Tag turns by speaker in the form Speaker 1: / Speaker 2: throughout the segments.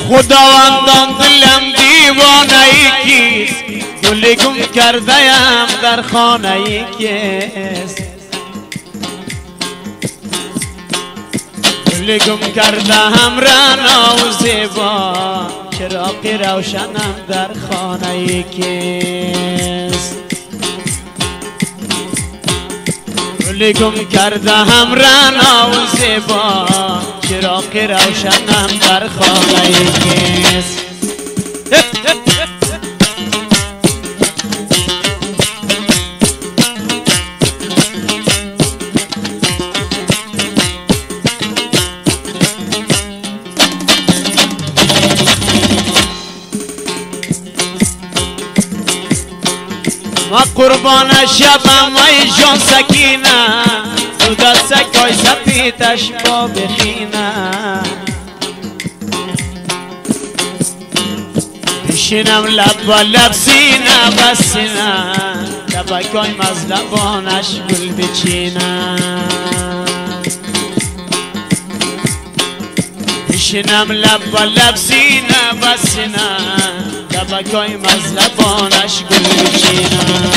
Speaker 1: خداوندان دلم دیوانه ای کیست گل گم کرده‌ام در خانه ای کیست گل گم کرده‌ام رعنا و زیبا چراغ روشنم در خانه ای کیست گل گم کرده‌ام رعنا و زیبا چراغ روشنم در خانه ای کیست ما قربان شبم ای جان سکینه تو دستکای سپیدش با بخینه بشینم لب و لب سینه و سینه لبکای مزلبانش گل بچینه بشینم لب و لب سینه و سینه لبکای مزلبانش گل بچینه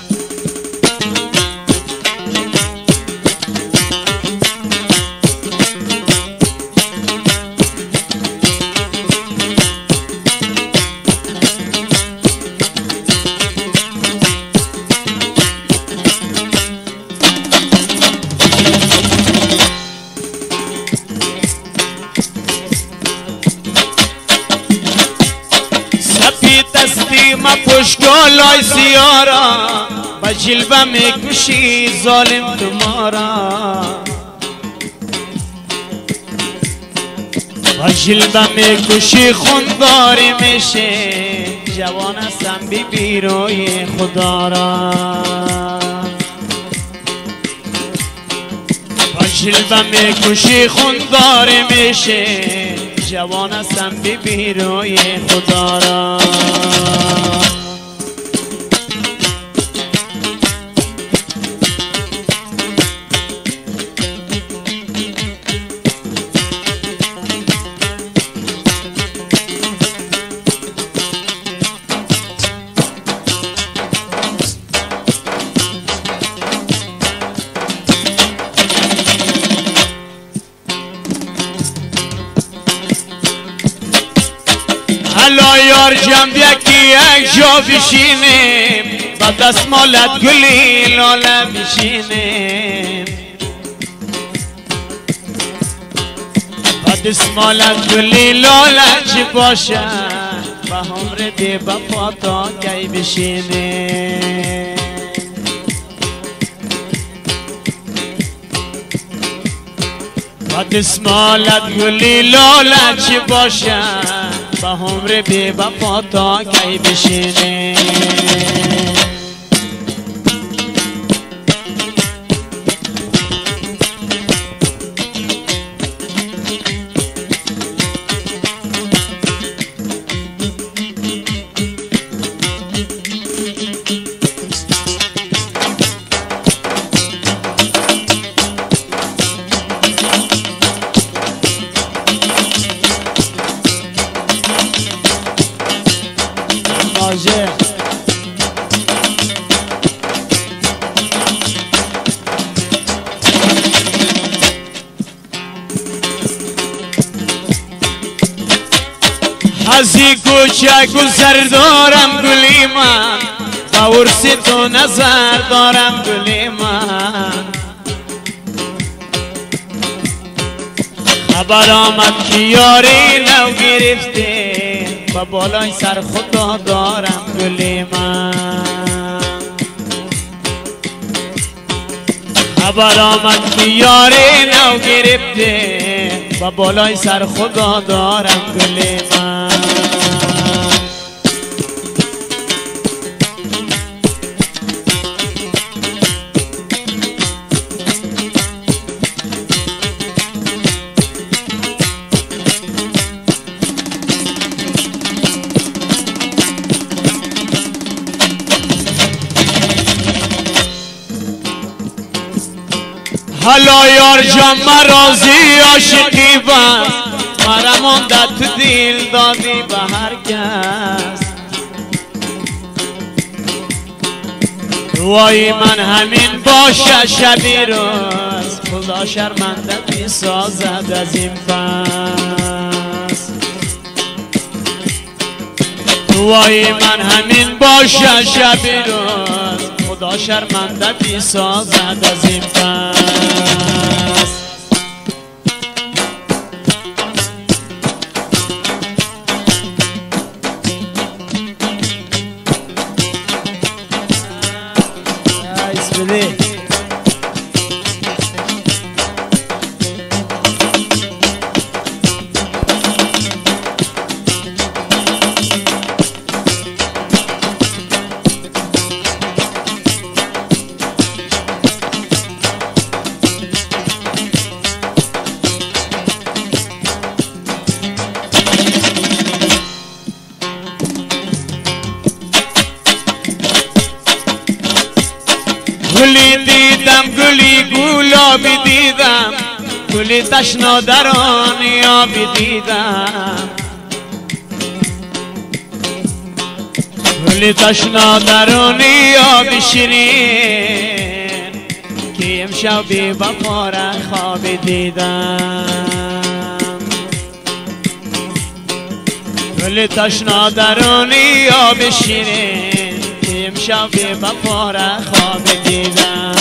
Speaker 1: ما پشگالای سیارا با جلوه میکشی ظالم تمارا با جلوه میکشی خونداری میشه جوان هستم بی بیروی خدا را با جلوه میکشی خونداری میشه جوان هستم بی بیروی خدا را حالا یار جنب یکی یک جا بشینیم با دستمالت گلی لاله بشینیم با دستمالت گلی لاله چی باشه با همر بی بپا تا کی بشینیم با دستمالت گلی لاله چی باشه با همر بی بپا تا کی بشینه ازی کوچه گذر دارم گلی من با ورس تو نظر دارم گلی من خبر آمد که یاری نو گرفته با بالای سر خدا دارم گلی من خبر آمد که یاری نو گرفته با بالای سر خدا دارم گلی من حالا یار جان مرازی عاشقی بست مرا مونده تو دل دادی به هر کس دعای من همین باشه شبی روز خدا شرمنده می سازد از این پس دعای من همین باشه شبی روز خدا شرمنده می سازد از این پس گلی دیدم گلی گلابی دیدم گلی تشنا در آن آبی دیدم گلی تشنا در آن آبی شیرین که امشب بی وفا را خوابی دیدم گلی تشنا در آن آبی شیرین امشب بی وفا را خواب دیدم